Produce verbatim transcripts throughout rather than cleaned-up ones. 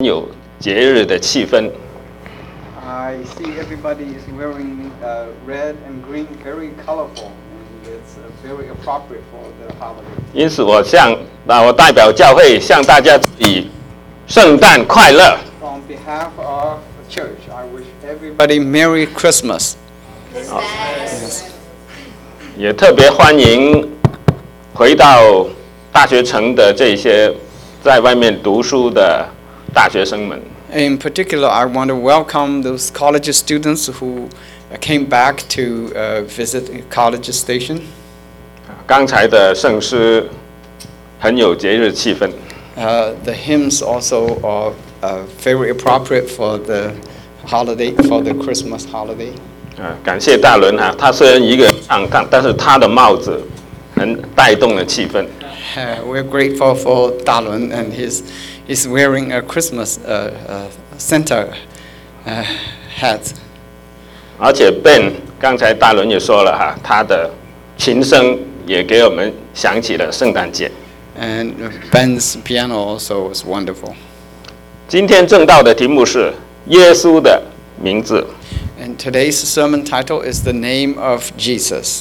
有节日的气氛。 I see everybody is wearing uh, red and green, very colorful, and it's uh, very appropriate for the holiday. 因此，我向啊，我代表教会向大家以圣诞快乐。 On behalf of the church, I wish everybody Merry Christmas. Yes. 也特别欢迎回到大学城的这些在外面读书的大学生们。 In particular, I want to welcome those college students who came back to uh, visit College Station. 刚才的圣诗很有节日气氛。 Uh, the hymns also are uh, very appropriate for the holiday, for the Christmas holiday. 啊，感谢大伦哈，他虽然一个人唱，但但是他的帽子很带动了气氛。 Uh, we're grateful for Dalun, and he's he's wearing a Christmas uh, uh, Santa uh, hat. 而且 Ben 刚才大伦也说了哈，他的琴声也给我们想起了圣诞节。 And Ben's piano also was wonderful. 今天正道的题目是耶稣的名字。 And today's sermon title is The Name of Jesus.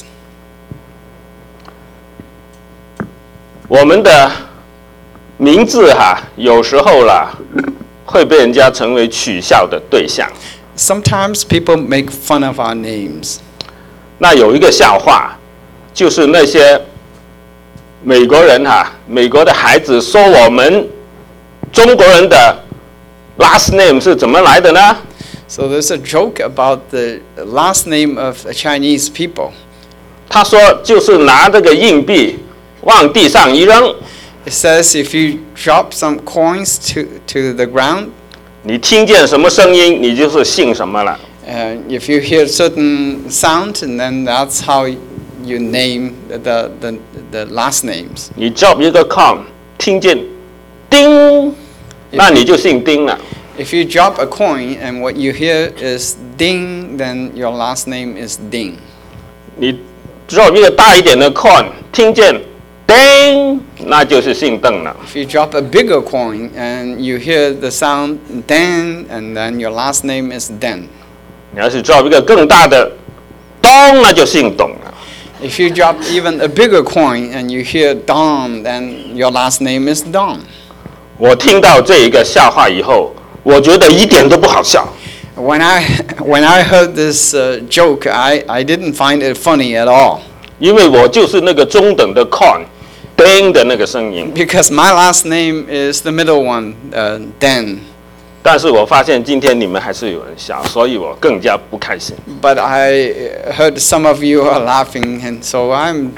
我们的名字哈，有时候啦会被人家成为取笑的对象。 Sometimes people make fun of our names. 那有一个笑话，就是那些美国人哈，美国的孩子说我们中国人的 last name 是怎么来的呢？ So there's a joke about the last name of Chinese people. 他说就是拿这个硬币往地上一扔。 It says if you drop some coins to, to the ground, 你听见什么声音，你就是姓什么了。 and if you hear certain sound, and then that's how you name the, the, the last names. 你 drop 一个 coin， 听见叮，那你就姓丁了。 If you drop a coin and what you hear is ding, then your last name is ding. 你 drop 一个大一点的 coin， 听见叮，那就是姓邓了。 If you drop a bigger coin and you hear the sound den, and then your last name is den. 你要是 drop 一个更大的咚，那就姓董了。 If you drop even a bigger coin and you hear don, then your last name is don. 我听到这一个笑话以后，我觉得一点都不好笑。 When I when I heard this uh, joke, I, I didn't find it funny at all. 因为我就是那个中等的 coin， 叮的那个声音。 Because my last name is the middle one, uh, den. 但是我发现今天你们还是有人笑，所以我更加不开心。 But I heard some of you are laughing, and so I'm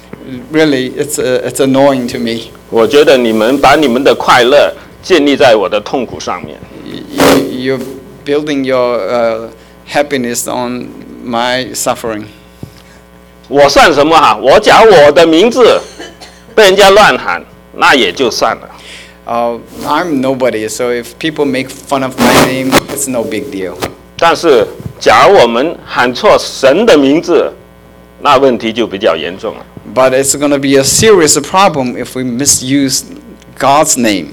really it's uh, it's annoying to me. 我觉得你们把你们的快乐建立在我的痛苦上面。 You, you're building your uh, happiness on my suffering. 我算什么哈？我讲我的名字被人家乱喊，那也就算了。 Uh, I'm nobody, so if people make fun of my name, it's no big deal. 但是，假如我们喊错神的名字，那问题就比较严重了。 But it's going to be a serious problem if we misuse God's name.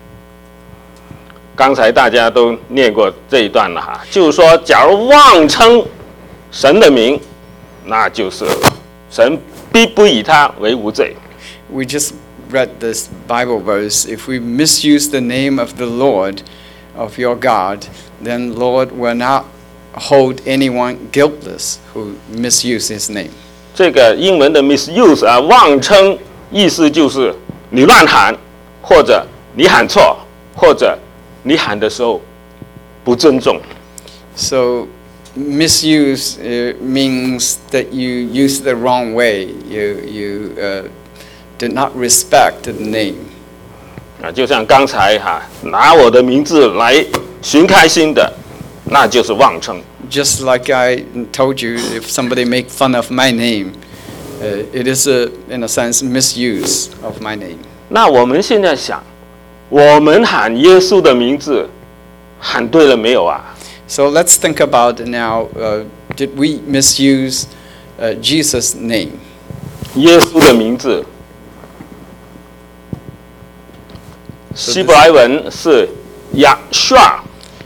刚才大家都念过这一段了哈，就是说，假如妄称神的名，那就是神必不以他为无罪。 We just read this Bible verse. If we misuse the name of the Lord, of your God, then Lord will not hold anyone guiltless who misuse His name. 这个英文的 misuse 啊，妄称意思就是你乱喊，或者你喊错，或者你喊的时候不尊重。 So misuse uh, means that you use the wrong way. You you uh, did not respect the name. 啊，就像刚才哈、啊，拿我的名字来寻开心的，那就是妄称。 Just like I told you, if somebody make fun of my name, uh, it is a, in a sense, misuse of my name. 那我们现在想，我们喊耶稣的名字，喊对了没有啊？ So let's think about now, uh, did we misuse uh, Jesus' name? 耶稣的名字，希伯来文是 Yahshua，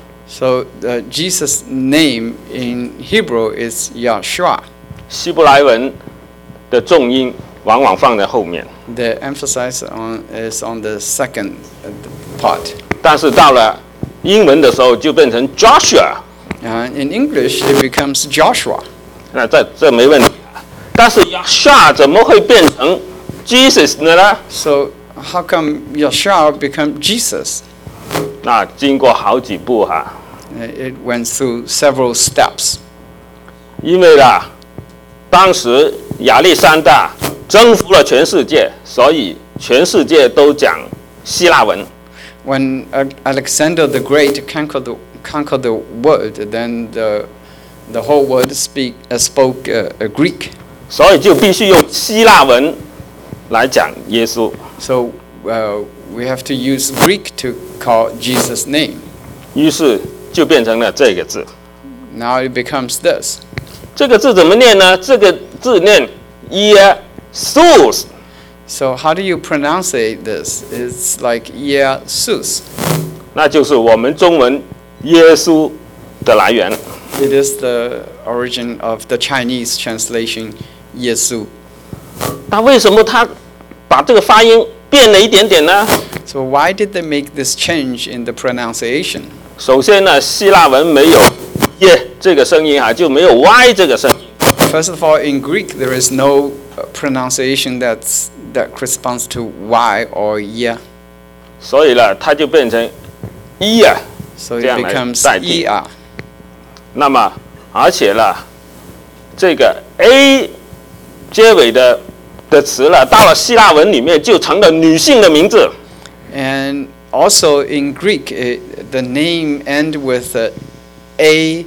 So uh, Jesus' name in Hebrew is Yahshua. 希伯来文的重音往往放在后面， The emphasis on is on the second uh, part. 但是到了英文的时候就变成 Joshua， Uh, in English, it becomes Joshua. 那这这没问题。但是 Yahshua 怎么会变成 Jesus 的呢？ So how come Yahshua become Jesus? 那经过好几步哈， Uh, It went through several steps. 因为啦，当时亚历山大征服了全世界，所以全世界都讲希腊文。 When uh, Alexander the Great conquered the, conquered the world, then the, the whole world speak, uh, spoke uh, uh, Greek. 所以就必须用希腊文来讲耶稣。 So uh, we have to use Greek to call Jesus' name. 于是就变成了这个字。 Now it becomes this. 这个字怎么念呢？这个字念耶稣， So how do you pronounce this? It's like Jesus. 那就是我们中文耶稣的来源。 It is the origin of the Chinese translation, Yesu. 那为什么他把这个发音变了一点点呢？ So why did they make this change in the pronunciation? 首先呢，希腊文没有耶这个声音啊，就没有 y 这个声音。 First of all, in Greek, there is no uh, pronunciation that's, that corresponds to Y or Y. 所以呢，它就变成一啊。 So it 这样来 becomes 代替。 E R. 那么，而且呢，这个 a 结尾的的词了，到了希腊文里面就成了女性的名字。 And also in Greek, it, the name end with uh, A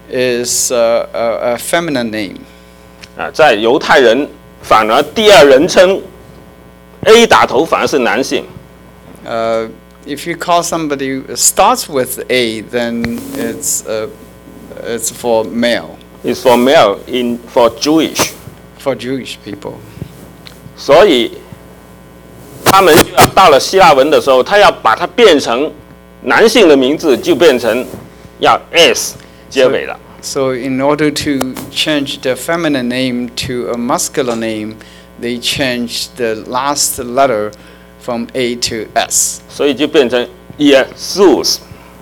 is uh, a, a feminine name. 啊，在犹太人反而第二人称 a 打头反而是男性。 Uh, if you call somebody who starts with A, then it's uh, it's for male, is for male in for Jewish， for Jewish people. 所以他们就要到了希腊文的时候，他要把它变成男性的名字，就变成要 s 结尾了。 So in order to change the feminine name to a masculine name, they changed the last letter from A to S. 所以就变成耶稣。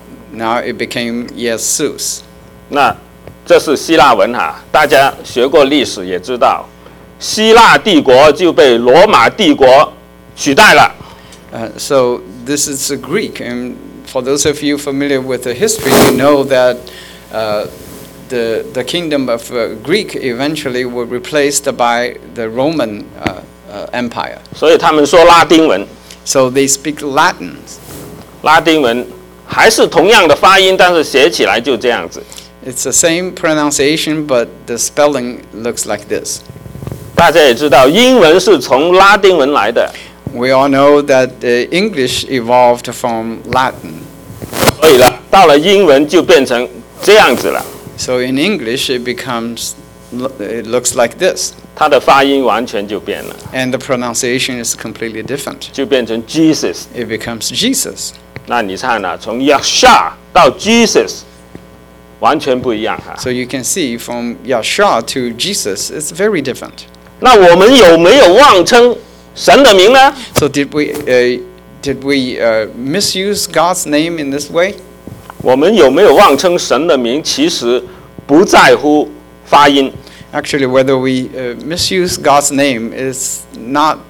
Now it became Jesus. 那这是希腊文哈，大家学过历史也知道，希腊帝国就被罗马帝国取代了。 Uh, so this is a Greek, and for those of you familiar with the history, you know that uh, the the kingdom of uh, Greek eventually were replaced by the Roman uh, uh, Empire. 所以他们说拉丁文， So they speak Latin. 拉丁文还是同样的发音，但是写起来就这样子。 It's the same pronunciation, but the spelling looks like this. 大家也知道，英文是从拉丁文来的， We all know that uh, English evolved from Latin. 所以呢，到了英文就变成这样子了。 So in English, it becomes, it looks like this. 它的发音完全就变了， And the pronunciation is completely different. 就变成 Jesus。 It becomes Jesus. 那你看呢、啊，从 Yahshua 到 Jesus， 完全不一样哈。 So you can see from Yahshua to Jesus, it's very different. 那我们有没有妄称神的名呢？ So did we, uh, did we uh, misuse God's name in this way? 我们有没有妄称神的名，其实不在乎发音， Actually, whether we uh, misuse God's name is not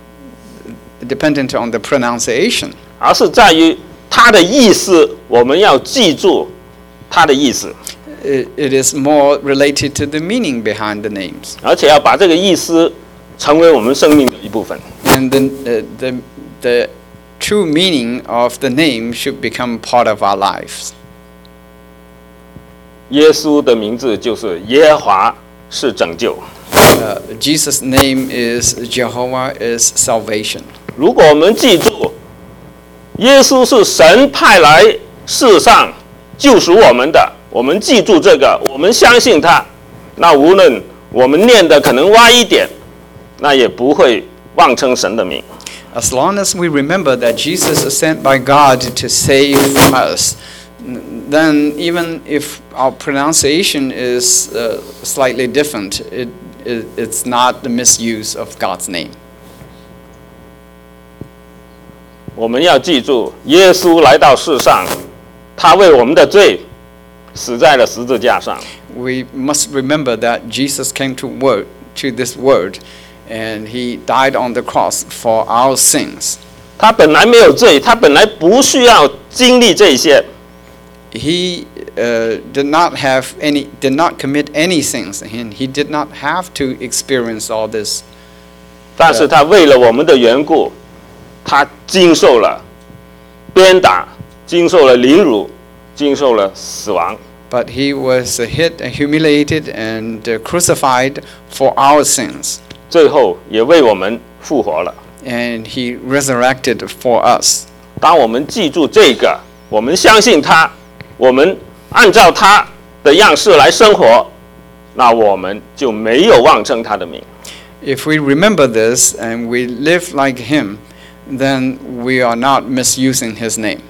dependent on the pronunciation. 而是在于它的意思，我们要记住它的意思， It, it is more related to the meaning behind the names. 而且要把这个意思成为我们生命的一部分。 And the, uh, the, the true meaning of the name should become part of our lives. 耶稣的名字就是耶和华是拯救。 Uh, Jesus' name is Jehovah is salvation. 如果我们记住，耶稣是神派来世上救赎我们的，我们记住这个，我们相信他，那无论我们念的可能歪一点，那也不会妄称神的名。 As long as we remember that Jesus is sent by God to save us, then even if our pronunciation is uh, slightly different, it, it, it's not the misuse of God's name. 我们要记住，耶稣来到世上，他为我们的罪死在了十字架上。 We must remember that Jesus came to word to this world, and he died on the cross for our sins. 他本来没有罪，他本来不需要经历这些。 He uh, did not have any, did not commit any sins, and he did not have to experience all this. 但是他为了我们的缘故，他经受了鞭打，经受了凌辱，经受了死亡。 But he was hit, humiliated, and uh, crucified for our sins. 最后也为我们复活了。 And he resurrected for us. 当我们记住这个，我们相信他，我们按照他的样式来生活，那我们就没有妄称他的名。 If we remember this and we live like him, then we are not misusing his name.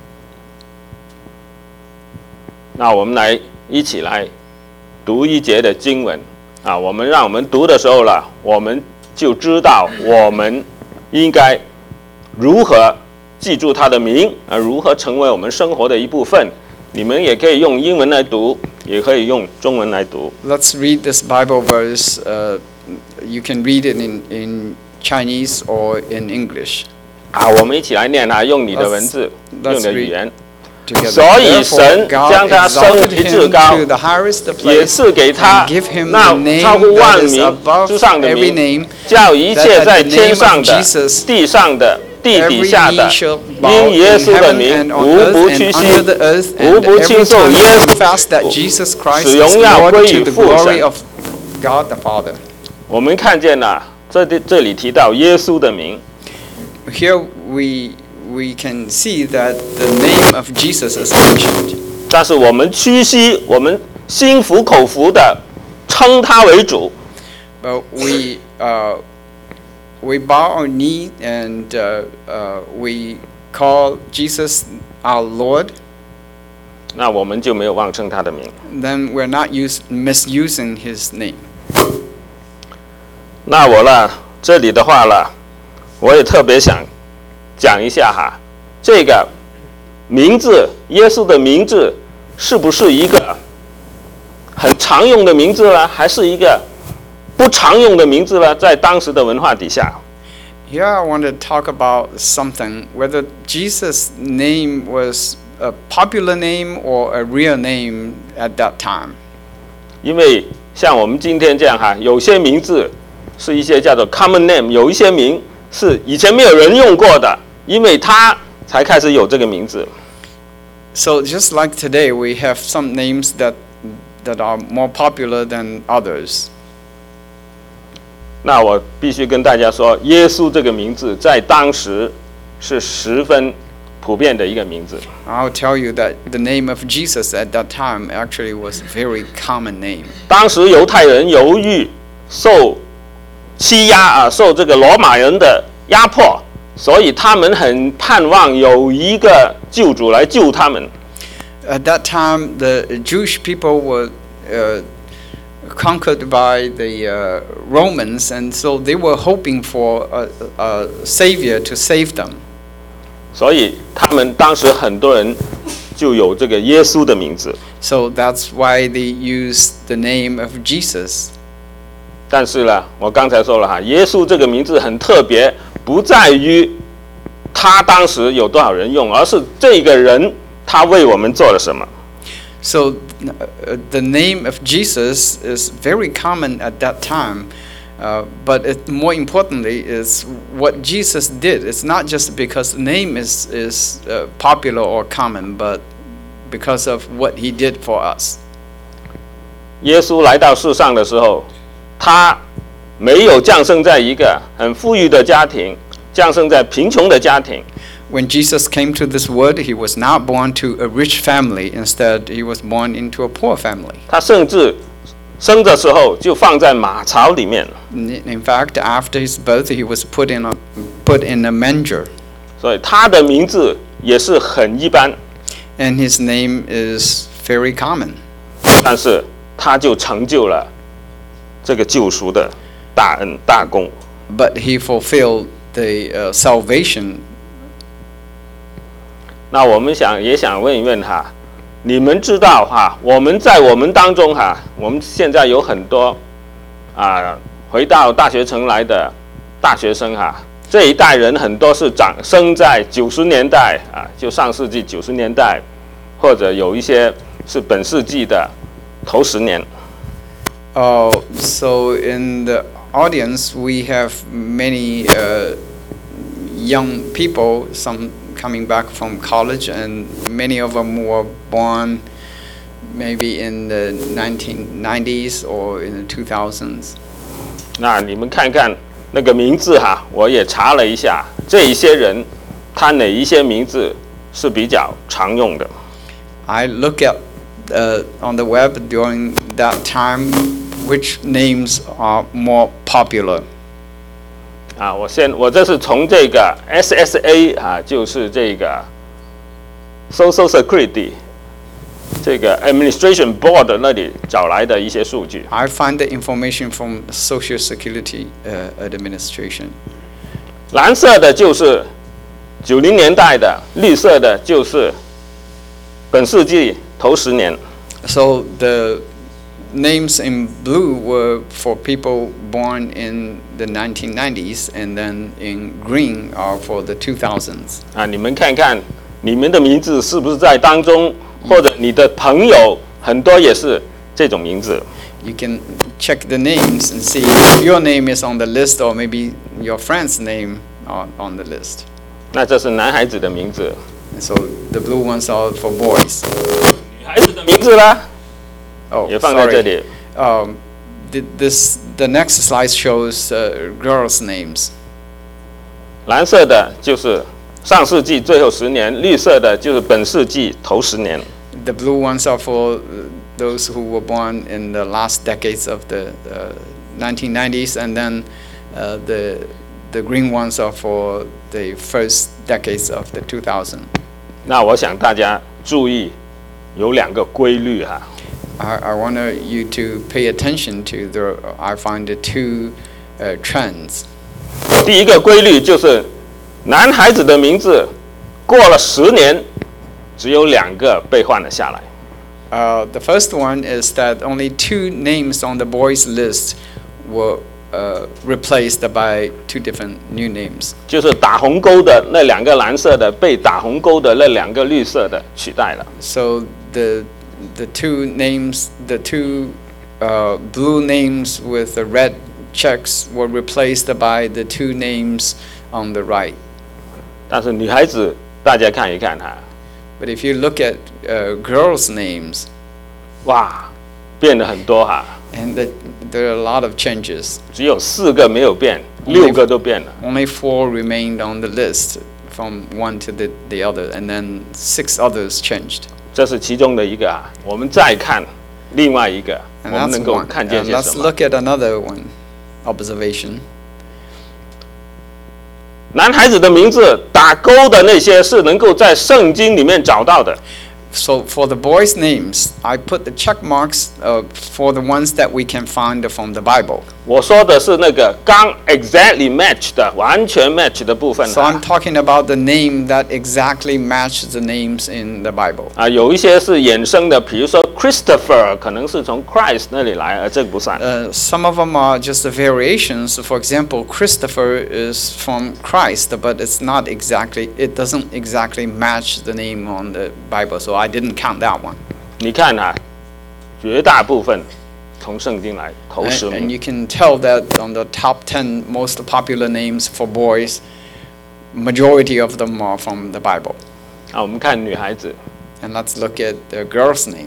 那我们来一起来读一节的经文啊，我们让我们读的时候了，我们就知道我们应该如何记住他的名，啊，如何成为我们生活的一部分。你们也可以用英文来读，也可以用中文来读。 Let's read this Bible verse. Uh, you can read it in, in Chinese or in English. 啊，我们一起来念啊，用你的文字， Let's, 用你的 let's 语言。 Together. 所以神 Therefore, 将他 God 升 exalted 为 him 至高， to the highest 也 place 赐给他 and give him 那 the name 超乎万 that is 名 above 之上的 every 名， name, 叫一切 that 在 at the 天 name 上 of 的、 Jesus, 地上的、地底 every 下的， knee shall bow 因耶 in 稣的 heaven 名 and on 无 earth 不 and 屈膝， under the earth, 无 and 不亲 every 受 tongue 耶 confess that Jesus Christ 使 is 荣耀 Lord 归于 to the 父 glory 神。 of God the Father. 我们看见了，这里这里提到耶稣的名， Here we we can see that the name of Jesus is mentioned. 但是我们屈膝，我们心服口服的称他为主。 But we uh, we bow our knee and uh, uh, we call Jesus our Lord. 那我们就没有妄称他的名。 Then we're not use, misusing His name. 那我呢，这里的话了，我也特别想讲一下哈，这个名字，耶稣的名字是不是一个很常用的名字呢？还是一个不常用的名字呢？在当时的文化底下。 Here I want to talk about something, whether Jesus' name was a popular name or a real name at that time. 因为像我们今天这样哈，有些名字是一些叫做 common name， 有一些名是以前没有人用过的，因为他才开始有这个名字。 So just like today, we have some names that that are more popular than others. 那我必须跟大家说，耶稣这个名字在当时是十分普遍的一个名字。 I'll tell you that the name of Jesus at that time actually was a very common name. 当时犹太人由于受欺压啊，受这个罗马人的压迫，所以他们很盼望有一个救主来救他们。 At that time, the Jewish people were uh, conquered by the uh, Romans, and so they were hoping for a, a savior to save them. 所以他们当时很多人就有这个耶稣的名字。 So that's why they used the name of Jesus. 但是呢，我刚才说了哈，耶稣这个名字很特别，不在于他当时有多少人用，而是这个人他为我们做了什么。 So uh, the name of Jesus is very common at that time, uh, but it, more importantly is what Jesus did. It's not just because the name is, is uh, popular or common, but because of what he did for us. 耶稣来到世上的时候，他没有降生在一个很富裕的家庭，降生在贫穷的家庭。 When Jesus came to this world, he was not born to a rich family. Instead, he was born into a poor family. 他甚至生的时候就放在马槽里面， In in fact, after his birth, he was put in a put in a manger, 所以他的名字也是很一般， and his name is very common. 但是他就成就了这个救赎的大恩大功。 But he fulfilled the uh, salvation. 那我们想也想问一问哈，你们知道哈，我们在我们当中哈，我们现在有很多啊回到大学城来的大学生哈，这一代人很多是长生在九十年代啊，就上世纪九十年代，或者有一些是本世纪的头十年。 Uh, so in the audience, we have many uh, young people, some coming back from college, and many of them were born maybe in the nineteen nineties or in the two thousands. 那你们看看那个名字哈，我也查了一下，这一些人，他哪一些名字是比较常用的？ I look at uh, on the web during that time which names are more popular. 啊，我先我这是从这个 S S A 啊，就是这个 Social Security 这个 Administration Board 那里找来的一些数据。 I find the information from Social Security uh, Administration. 蓝色的就是九零年代的，绿色的就是本世纪头十年。 So the names in blue were for people born in the nineteen nineties, and then in green are for the two thousands. 啊，你们看看你们的名字是不是在当中，或者你的朋友很多也是这种名字。 You can check the names and see if your name is on the list, or maybe your friend's name are on the list. 那这是男孩子的名字， And so the blue ones are for boys. 女孩子的名字呢 Oh, 也放在这 sorry. 里。 Um, th- this the next slide shows uh, girls' names. 蓝色的就是上世纪最后十年，绿色的就是本世纪头十年。 The blue ones are for uh, those who were born in the last decades of the uh, nineteen nineties, and then uh, the the green ones are for the first decades of the two thousand. 那我想大家注意有两个规律哈。 I, I want you to pay attention to the. I find the two uh, trends. 第一个规律就是男孩子的名字过了十年，只有两个被换了下来。 Uh, the first one is that only two names on the boys list were uh, replaced by two different new names. 就是打红勾的那两个蓝色的被打红勾的那两个绿色的取代了。 So the the two names, the two uh, blue names with the red checks were replaced by the two names on the right. 但是女孩子大家看一看哈， But if you look at uh, girls' names, 哇，变了很多哈， and the, there are a lot of changes. 只有四个没有变，六个都变了。 Only four remained on the list from one to the, the other, and then six others changed. 这是其中的一个啊。我们再看另外一个，我 And 们 that's 能够 one. 看见 And 些 let's 什么？ look at another one, observation. 男孩子的名字打勾的那些是能够在圣经里面找到的。 So for the boys' names, I put the check marks uh, for the ones that we can find from the Bible. 我说的是那个刚 exactly match 的，完全 match 的部分 So 啊 I'm talking about the name that exactly matches the names in the Bible. 啊，有一些是衍生的，比如说 Christopher 可能是从 Christ 那里来，而这个不算。 Uh, some of them are just the variations. For example, Christopher is from Christ, but it's not exactly, it doesn't exactly match the name on the Bible, so I didn't count that one. 你看啊，绝大部分从圣经来，头 And, 十 and 名。 you can tell that on the top ten most popular names for boys, majority of them are from the Bible. 啊，我们看女孩子 And let's look at the girl's name.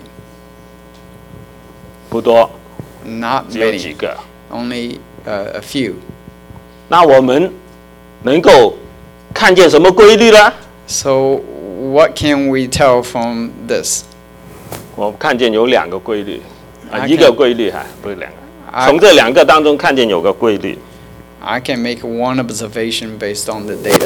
不多， Not 只有几 many, 个。 only uh, a few. 那我们能够看见什么规律呢？ So what can we tell from this? 我看见有两个规律。 啊， I 一个 can, 规律哈，不是两个。 I, 从这两个当中看见有个规律， I can make one observation based on the data.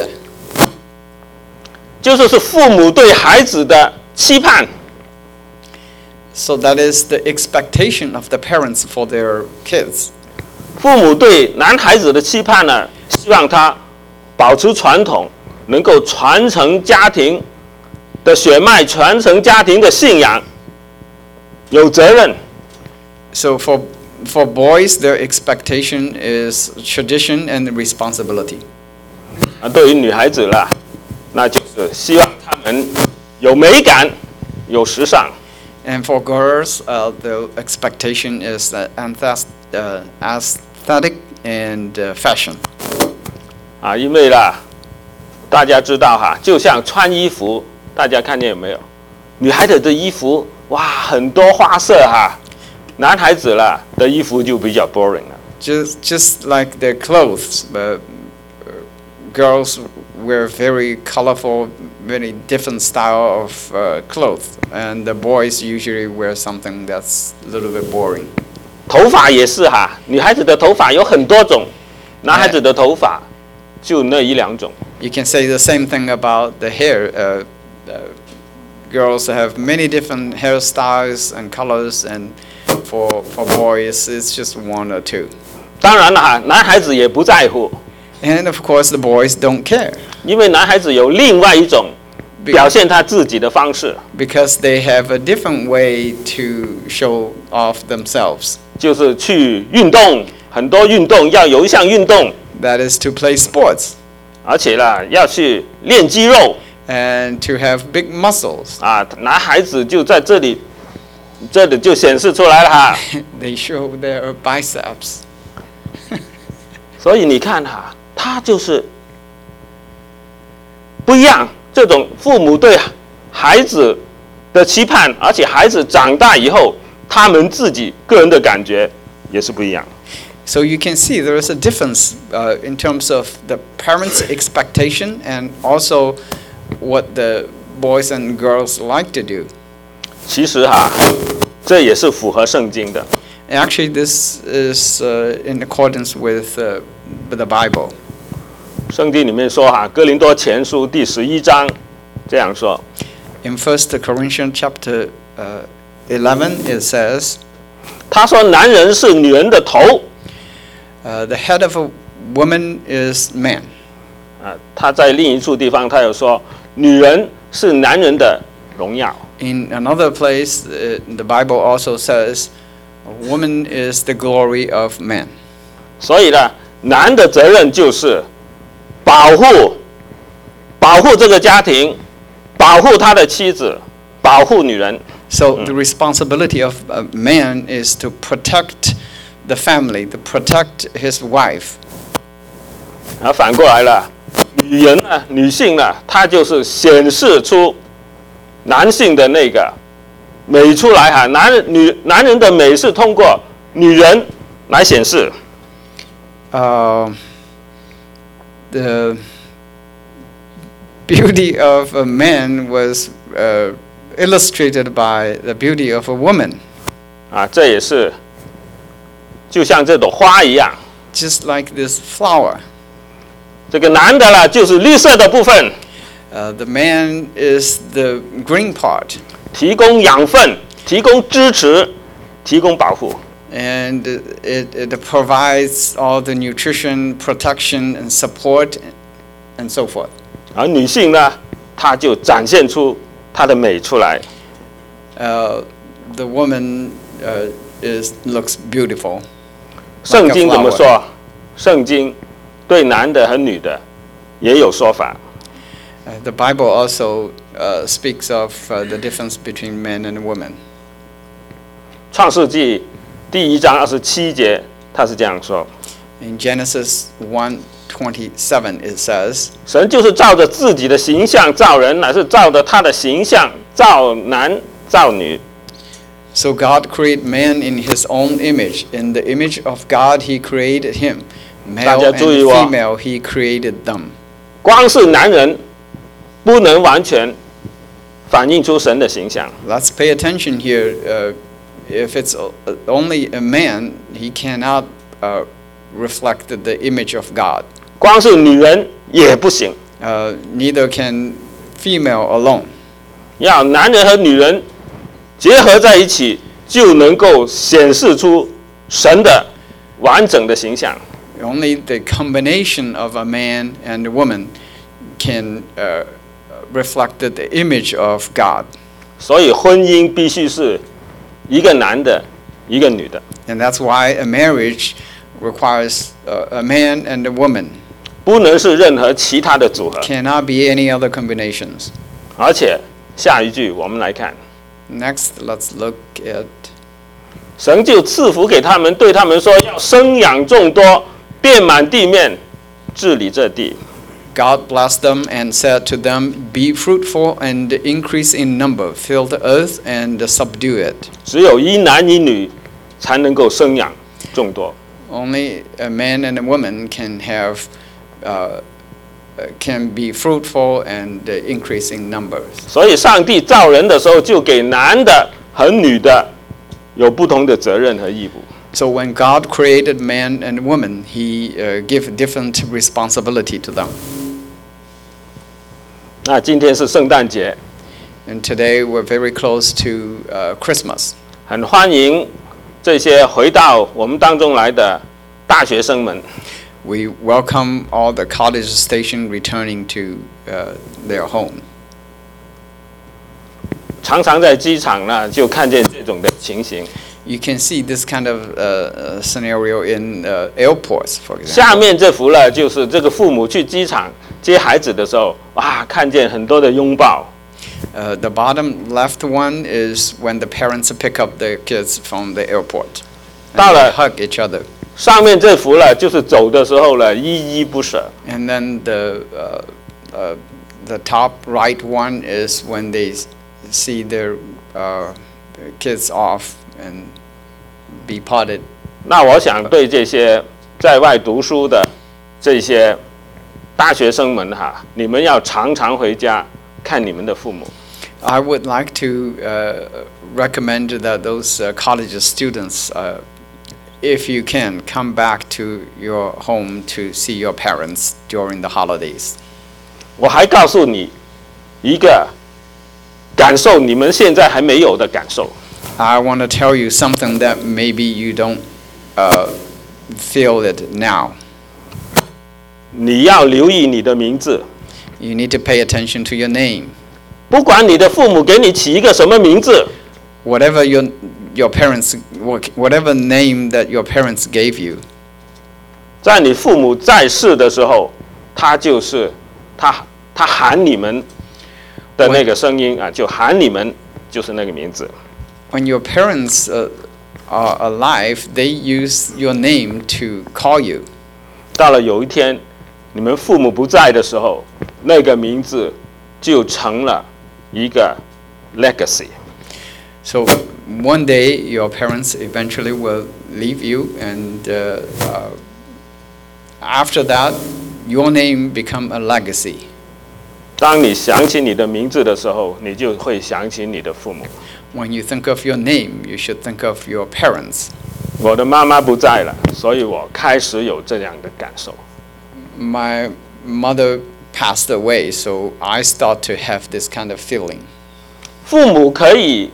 就是是父母对孩子的期盼， So that is the expectation of the parents for their kids. 父母对男孩子的期盼呢，希望他保持传统，能够传承家庭的血脉，传承家庭的信仰，有责任。 So for for boys, their expectation is tradition and responsibility. 啊，对于女孩子啦，那就是希望她们有美感，有时尚。 And for girls, uh, the expectation is uh, anthes- uh, aesthetic and uh, fashion. 啊，因为啦，大家知道哈，就像穿衣服，大家看见有没有？女孩子的衣服哇，很多花色哈，男孩子啦的衣服就比较 boring 了。 Just just like their clothes, but uh, girls wear very colorful, very different style of uh, clothes, and the boys usually wear something that's a little bit boring. 头发也是哈，女孩子的头发有很多种，男孩子的头发就那一两种。 You can say the same thing about the hair. Uh, uh, girls have many different hairstyles and colors, and for for boys, it's just one or two. 当然了哈，男孩子也不在乎， And of course, the boys don't care 因为男孩子有另外一种表现他自己的方式， because they have a different way to show off themselves. 就是去运动，很多运动要有一项运动， That is to play sports 而且啦要去练肌肉 and to have big muscles. 啊。男孩子就在这里，这里就显示出来了哈。 They show their biceps. 所以你看哈，他就是不一样。这种父母对孩子的期盼，而且孩子长大以后，他们自己个人的感觉也是不一样。 So you can see there is a difference uh, in terms of the parents' expectation and also what the boys and girls like to do. 其实哈，这也是符合圣经的。 And actually, this is uh, in accordance with, uh, with the Bible. 圣经里面说哈，《哥林多前书》第十一章这样说： In First Corinthians chapter uh, eleven, it says, 他说，男人是女人的头 uh, "The head of a woman is man." 啊。他在另一处地方，他有说，女人是男人的荣耀。 In another place, uh, the Bible also says, "A woman is the glory of man." 所以呢，男的责任就是保护、保护这个家庭，保护他的妻子，保护女人。 So the responsibility of a man is to protect the family, to protect his wife. 而反过来了，女人呢，女性呢，她就是显示出男性的那个美出来哈。男人女男人的美是通过女人来显示。 Uh, the beauty of a man was uh, illustrated by the beauty of a woman. 啊，这也是就像这朵花一样， Just like this flower. 这个男的呢就是绿色的部分， Uh, the man is the green part, 提供养分，提供支持，提供保护。 and it, it provides all the nutrition, protection, and support, and so forth. 而女性呢，她就展现出她的美出来。 Uh, the woman uh, is looks beautiful. 圣经怎么说？圣经对男的和女的也有说法。 Uh, the Bible also uh, speaks of uh, the difference between men and women. 创世纪第一章二十七节，他是这样说： In Genesis one twenty-seven, it says, 神就是照着自己的形象造人，乃是照着他的形象造男造女。 "So God created man in his own image. In the image of God he created him. Male 大家 and 注意哦。 female he created them." 光是男人不能完全反映出神的形象， Let's pay attention here. Uh, if it's uh, only a man, he cannot uh, reflect the image of God. 光是女人也不行， Uh, neither can female alone. 要男人和女人结合在一起，就能够显示出神的完整的形象。 Only the combination of a man and a woman can uh, reflect the image of God. 所以婚姻必须是一个男的，一个女的。 And that's why a marriage requires uh, a man and a woman. 不能是任何其他的组合。 Cannot be any other combinations. 而且下一句我们来看， Next, let's look at 神就赐福给他们，对他们说要生养众多，遍满地面，治理这地。 God blessed them and said to them, "Be fruitful and increase in number, fill the earth and subdue it." 只有一男一女才能够生养众多。 Only a man and a woman can have, uh, can be fruitful and increase in numbers. 所以上帝造人的时候，就给男的和女的有不同的责任和义务。 So when God created man and woman, He uh, gave different responsibility to them. 那今天是圣诞节， And today we're very close to uh, Christmas. 很欢迎这些回到我们当中来的大学生们。 We welcome all the college station returning to uh, their home. 常常在机场呢，就看见这种的情形。 You can see this kind of uh, uh, scenario in uh, airports, for 下 example. 面这幅呢，就是这个父母去机场接孩子的时候，哇，看见很多的拥抱。 Uh, the bottom left one is when the parents pick up their kids from the airport. And 到了 they hug each other. 上面这幅呢，就是走的时候呢，依依不舍。 And then the, uh, uh, the top right one is when they s- see their uh, kids off and be parted. 那我想对这些在外读书的这些大学生们哈，你们要常常回家看你们的父母。 I would like to uh, recommend that those uh, college students, uh, if you can, come back to your home to see your parents during the holidays. 我还告诉你一个感受，你们现在还没有的感受。 I want to tell you something that maybe you don't uh, feel it now. 你要留意你的名字， You need to pay attention to your name. 不管你的父母给你起一个什么名字， Whatever your, your parents, whatever name that your parents gave you, 在你父母在世的时候，他就是他他喊你们的那个声音啊，就喊你们就是那个名字。 when your parents uh, are alive, they use your name to call you. 到了有一天，你们父母不在的时候，那个名字就成了一个 legacy。 So one day your parents eventually will leave you, and uh, uh, after that, your name become a legacy. 当你想起你的名字的时候，你就会想起你的父母。 When you think of your name, you should think of your parents. 我的妈妈不在了，所以我开始有这样的感受。 My mother passed away, so I start to have this kind of feeling. 父母可以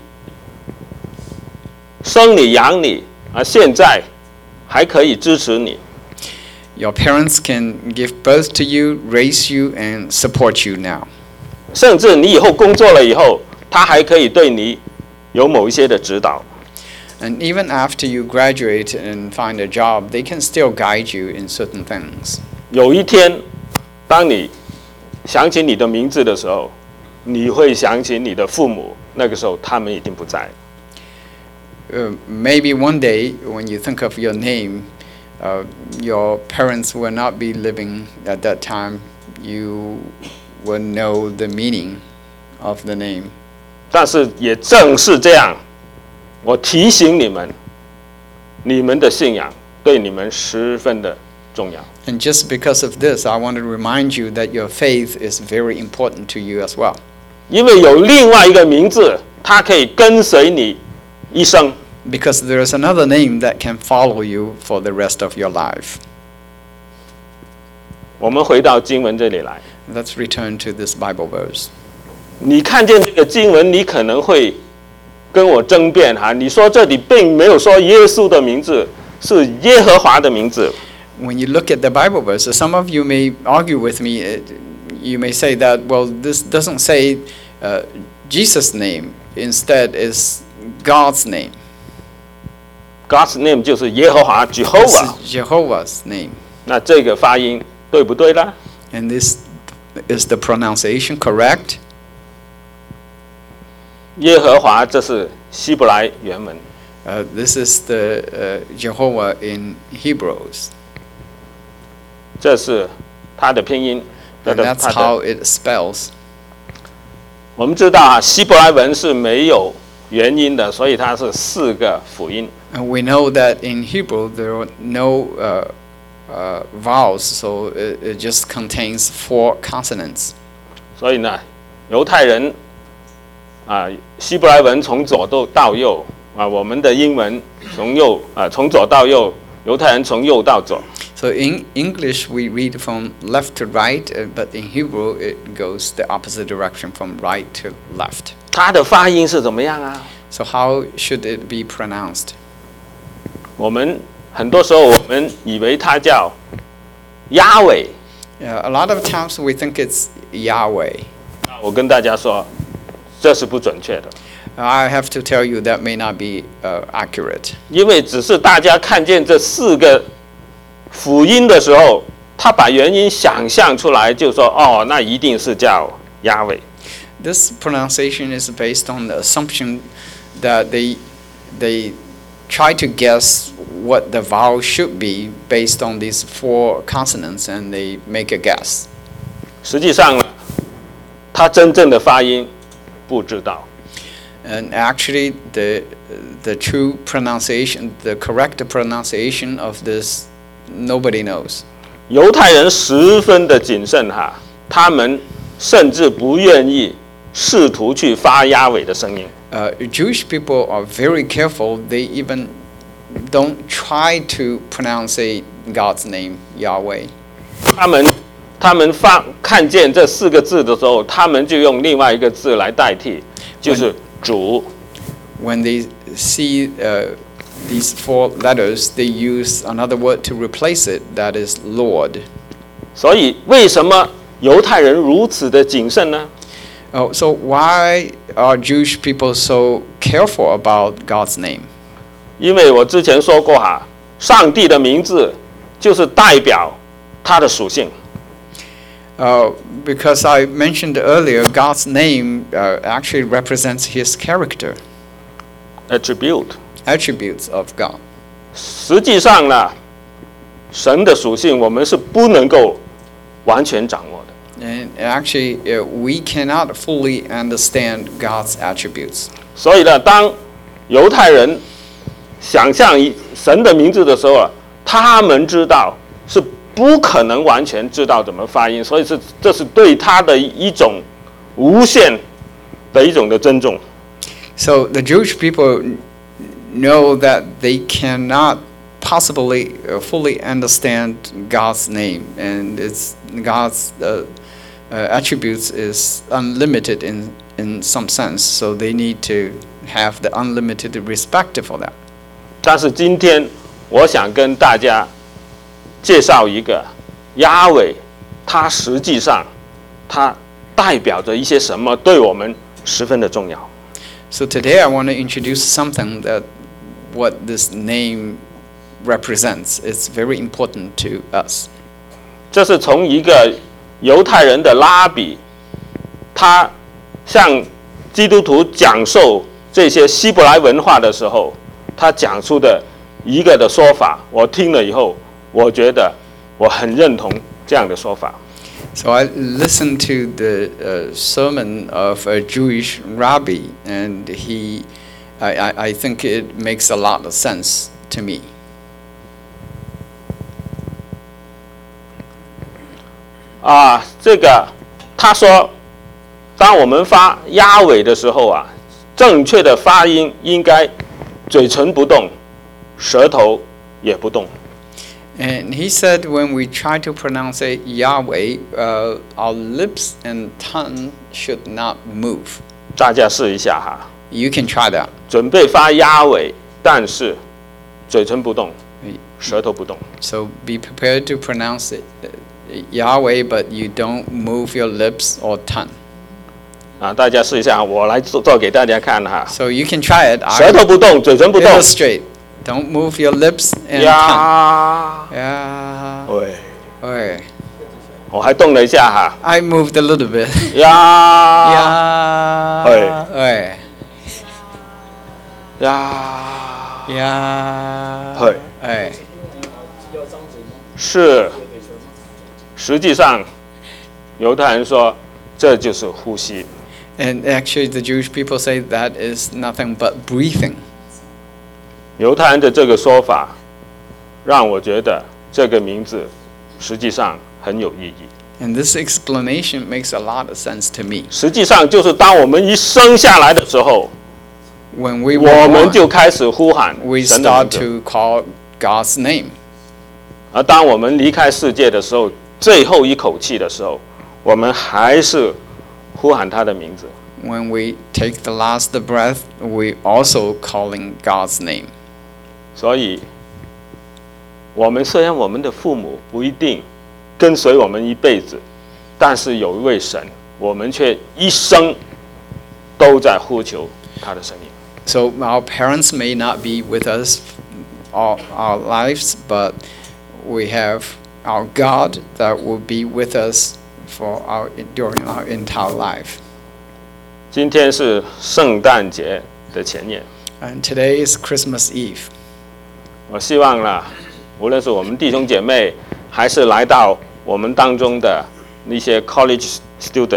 生你养你啊，现在还可以支持你。 Your parents can give birth to you, raise you, and support you now. 甚至你以后工作了以后，他还可以对你有某一些的指导。 And even after you graduate and find a job, they can still guide you in certain things. 有一天，当你想起你的名字的时候，你会想起你的父母，那个时候他们已经不在。 Uh, maybe one day, when you think of your name, uh, your parents will not be living at that time. You will know the meaning of the name. 但是也正是这样，我提醒你们，你们的信仰对你们十分的重要。 And just because of this, I want to remind you that your faith is very important to you as well. 因为有另外一个名字，它可以跟随你一生。 because there is another name that can follow you for the rest of your life. 我们回到经文这里来， Let's return to this Bible verse. 你看见这个经文，你可能会跟我争辩哈，你说这里并没有说耶稣的名字，是耶和华的名字。 When you look at the Bible verses, some of you may argue with me. uh, You may say that, well, this doesn't say uh, Jesus' name. Instead, is God's name. God's name 就是耶和华 This Jehovah， is Jehovah's name. 那这个发音对不对呢？ And this is the pronunciation correct? 耶和华这是希伯来原文， Uh, this is the uh, Jehovah in Hebrews. 这是它的拼音。 And that's 它的 how it spells. 我们知道啊，希伯来文是没有元音的，所以它是四个辅音。 And we know that in Hebrew there are no uh, uh, vowels, so it, it just contains four consonants. 所以呢，犹太人啊，希伯来文从左到到右啊，我们的英文从右啊从左到右，犹太人从右到左。 So in English we read from left to right, uh, but in Hebrew it goes the opposite direction from right to left. 它的发音是怎么样啊？ So how should it be pronounced? 我们很多时候我们以为它叫亚伟， Uh, a lot of times we think it's Yahweh. 我跟大家说，这是不准确的， I have to tell you that may not be uh, accurate. 因为只是大家看见这四个辅音的时候，他把原因想象出来，就说哦，那一定是叫亚伟。 This pronunciation is based on the assumption that they they try to guess what the vowel should be based on these four consonants, and they make a guess. 实际上呢，他真正的发音不知道。 And actually, the the true pronunciation, the correct pronunciation of this, nobody knows. 犹太人十分的谨慎哈，他们甚至不愿意试图去发亚伟的声音。 Uh, Jewish people are very careful. They even don't try to pronounce God's name, Yahweh. 他们他们发看见这四个字的时候，他们就用另外一个字来代替，就是主。 When they see uh, these four letters, they use another word to replace it, that is Lord. 所以为什么犹太人如此的谨慎呢？ Oh, so why are Jewish people so careful about God's name? 因为我之前说过哈，上帝的名字就是代表他的属性。 Uh, because I mentioned earlier, God's name uh, actually represents His character, attribute， attributes of God. 实际上呢，神的属性我们是不能够完全掌握的。 And actually, uh, we cannot fully understand God's attributes. 所以呢，当犹太人想象神的名字的时候啊，他们知道是不可能完全知道怎么发音，所以是这是对他的一种无限的一种的尊重。 So the Jewish people know that they cannot possibly uh, fully understand God's name, and it's God's uh, uh, attributes is unlimited in in some sense. So they need to have the unlimited respect for that. 但是今天我想跟大家介绍一个亚伟，它实际上它代表着一些什么，对我们十分的重要。 So today I want to introduce something that what this name represents. It's very important to us. 这是从一个犹太人的拉比，他向基督徒讲授这些希伯来文化的时候，他讲出的一个的说法，我听了以后，我觉得我很认同这样的说法。 So I listened to the uh, sermon of a Jewish rabbi, and he, I, I, I think it makes a lot of sense to me. 啊，这个他说，当我们发押尾的时候啊，正确的发音应该嘴唇不动，舌头也不动。 And he said, when we try to pronounce it Yahweh, uh, our lips and tongue should not move. 大家试一下哈， You can try that. 准备发押尾，但是嘴唇不动，舌头不动。 So be prepared to pronounce it uh, Yahweh, but you don't move your lips or tongue. 啊，大家试一下，我来做做给大家看哈。 So you can try it. 舌头不动，嘴唇不动。 Illustrate. Don't move your lips and tongue. 呀， Yeah. 喂， Okay. 我还动了一下哈。 I moved a little bit. 呀， Yeah. Okay. 呀， Yeah. 对 Okay. 是。实际上，犹太人说这就是呼吸。 And actually, the Jewish people say that is nothing but breathing. 犹太人的这个说法，让我觉得这个名字实际上很有意义。 And this explanation makes a lot of sense to me. 实际上就是当我们一生下来的时候， When we 我 were 们 born, 就开始呼喊 we 神的 start 名字。 to call God's name. 而当我们离开世界的时候，最后一口气的时候，我们还是呼喊他的名字。 When we take the last breath, we also calling God's name. 所以，我们虽然我们的父母不一定跟随我们一辈子，但是有一位神，我们却一生都在呼求他的声音。 So our parents may not be with us all our lives, but we have our God that will be with us for our during our entire life. 今天是圣诞节的前夜， And today is Christmas Eve. 我希望啦，无论是我们弟兄姐妹，还是来到我们当中的那些 college student，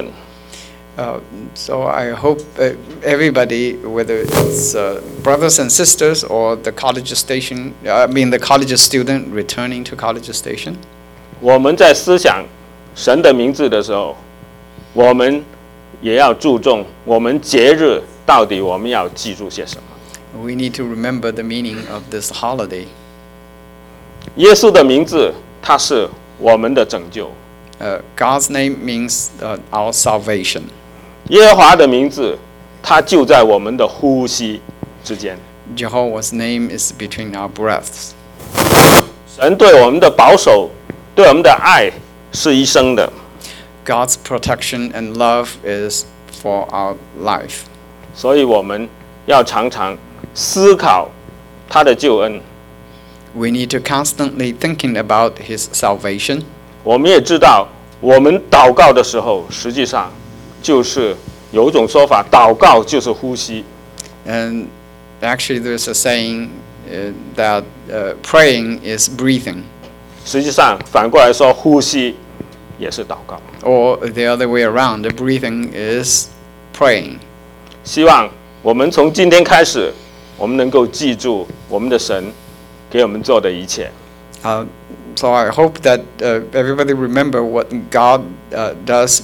Uh, so I hope uh, everybody, whether it's uh, brothers and sisters or the college station, I mean the college student returning to college station, 我们在思想神的名字的时候，我们也要注重我们节日到底我们要记住些什么。 we need to remember the meaning of this holiday. 耶稣的名字，它是我们的拯救； Uh, God's name means uh, our salvation. 耶和华的名字，它就在我们的呼吸之间。 Jehovah's name is between our breaths. 神对我们的保守，对我们的爱是一生的。 God's protection and love is for our life. 所以我们要常常思考他的救恩。 We need to constantly thinking about His salvation. 我们也知道，我们祷告的时候，实际上就是有一种说法，祷告就是呼吸。 And actually, there's a saying uh, that uh, praying is breathing, 实际上反过来说，呼吸也是祷告。 or the other way around. The breathing is praying. 希望我们从今天开始，我们能够记住我们的神给我们做的一切。 Uh, so I hope that uh, everybody remember what God uh, does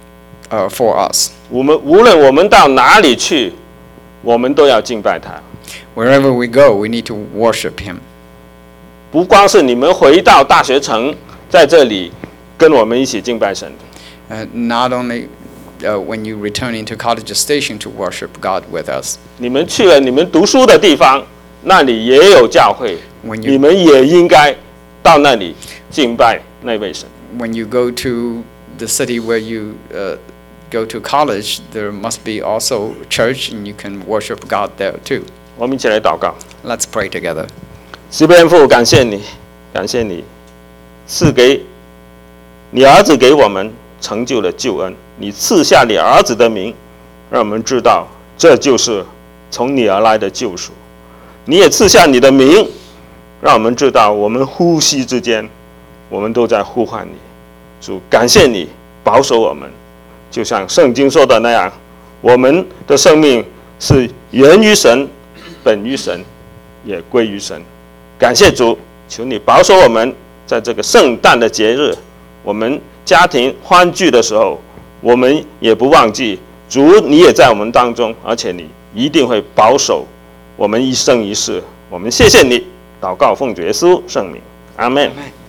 uh, for us. 我们无论我们到哪里去，我们都要敬拜他。 Wherever we go, we need to worship Him. 不光是你们回到大学城，在这里跟我们一起敬拜神。 Uh, not only uh, when you return into College Station to worship God with us. 你们去了你们读书的地方，那里也有教会， When you 你们也应该到那里敬拜那位神。 when you go to the city where you uh, go to college, there must be also church, and you can worship God there too. 我们一起来祷告。 Let's pray together. 慈悲恩父，感谢你，感谢你赐给你儿子给我们成就了救恩，你赐下你儿子的名，让我们知道这就是从你而来的救赎。你也赐下你的名，让我们知道我们呼吸之间，我们都在呼唤你。主，感谢你保守我们，就像圣经说的那样，我们的生命是源于神，本于神，也归于神。感谢主，求你保守我们，在这个圣诞的节日，我们家庭欢聚的时候，我们也不忘记主，你也在我们当中，而且你一定会保守我们一生一世。我们谢谢你，祷告奉主耶稣圣名，阿门。 Amen.